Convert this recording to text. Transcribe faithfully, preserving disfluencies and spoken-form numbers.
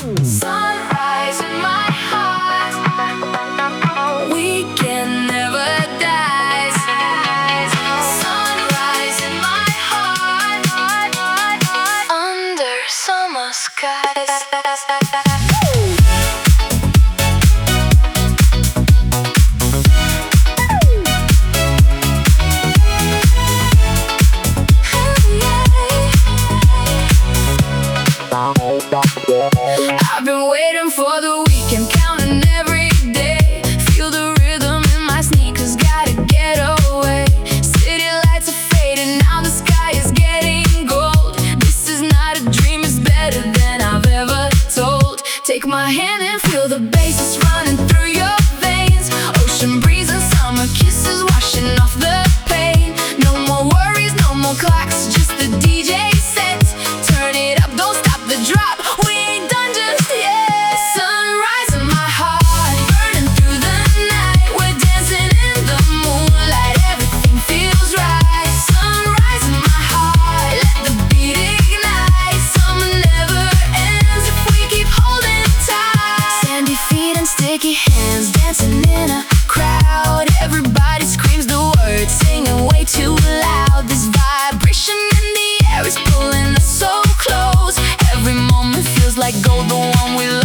Sunrise in my heart, weekend never dies. Sunrise in my heart, under summer skies. I've been waiting for the weekend, counting every day. Feel the rhythm in my sneakers, gotta get away. City lights are fading, now the sky is getting gold. This is not a dream, it's better than I've ever told. Take my hand and feel the bass is running through your veins. Ocean breeze and summer kisses washing off the pain. No more worries, no more clocks, just the D J set. Turn it up, don't stop the drop. Sticky hands dancing in a crowd. Everybody screams the words, singing way too loud. This vibration in the air is pulling us so close. Every moment feels like gold, the one we love.